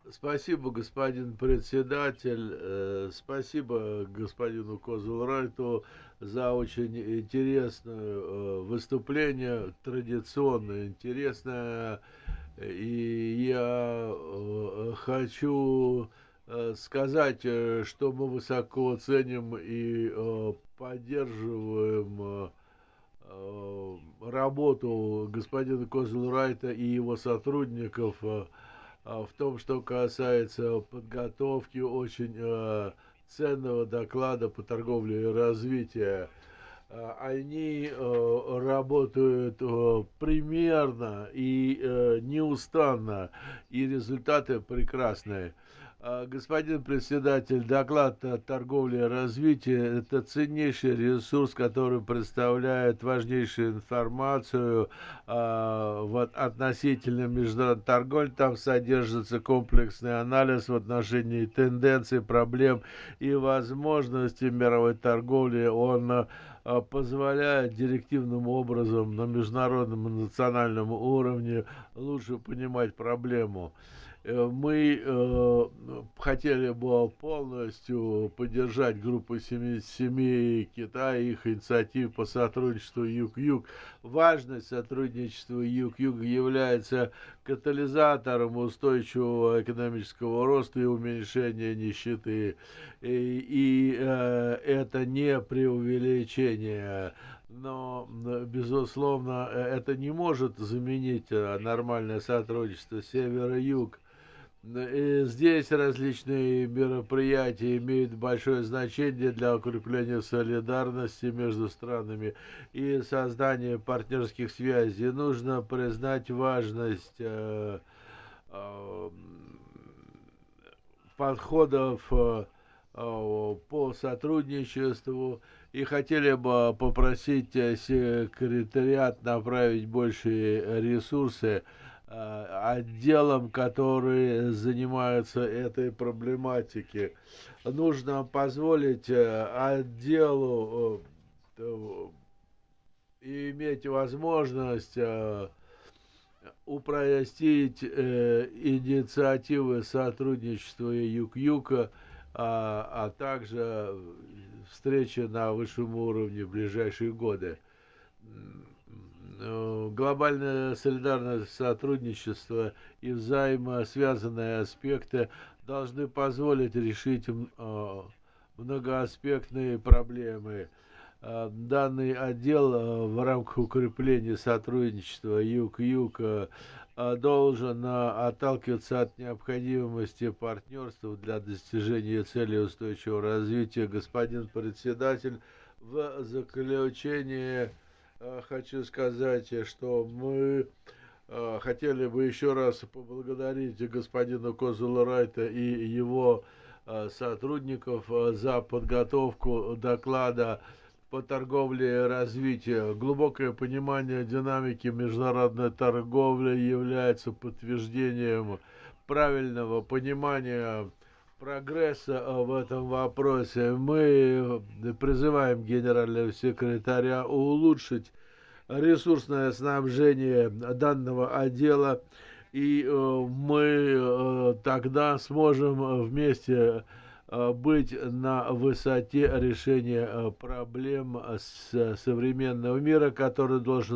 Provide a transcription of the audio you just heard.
Спасибо, господин председатель. Спасибо господину Козлрайту за очень интересное выступление, традиционно интересное. И я хочу сказать, что мы высоко ценим и поддерживаем работу господина Козлрайта и его сотрудников в том, что касается подготовки очень ценного доклада по торговле и развитию. Они работают примерно и неустанно, и результаты прекрасные. Господин председатель, доклад о торговле и развитии – это ценнейший ресурс, который представляет важнейшую информацию относительно международной торговли. Там содержится комплексный анализ в отношении тенденций, проблем и возможностей мировой торговли. Он позволяет директивным образом на международном и национальном уровне лучше понимать проблему. Мы хотели бы полностью поддержать группу семи Китая, их инициатив по сотрудничеству Юг-Юг. Важность сотрудничества Юг-Юг является катализатором устойчивого экономического роста и уменьшения нищеты. Это не преувеличение. Но, безусловно, это не может заменить нормальное сотрудничество севера-юг. И здесь различные мероприятия имеют большое значение для укрепления солидарности между странами и создания партнерских связей. Нужно признать важность подходов по сотрудничеству и хотели бы попросить секретариат направить большие ресурсы отделам, которые занимаются этой проблематикой. Нужно позволить отделу иметь возможность упростить инициативы сотрудничества Юг-Юга, также встречи на высшем уровне в ближайшие годы. Глобальное солидарное сотрудничество и взаимосвязанные аспекты должны позволить решить многоаспектные проблемы. Данный отдел в рамках укрепления сотрудничества Юг-Юг должен отталкиваться от необходимости партнерства для достижения целей устойчивого развития. Господин председатель, в заключение хочу сказать, что мы хотели бы еще раз поблагодарить господина Козлрайта и его сотрудников за подготовку доклада по торговле и развитию. Глубокое понимание динамики международной торговли является подтверждением правильного понимания прогресса в этом вопросе. Мы призываем генерального секретаря улучшить ресурсное снабжение данного отдела, и мы тогда сможем вместе быть на высоте решения проблем современного мира, который должен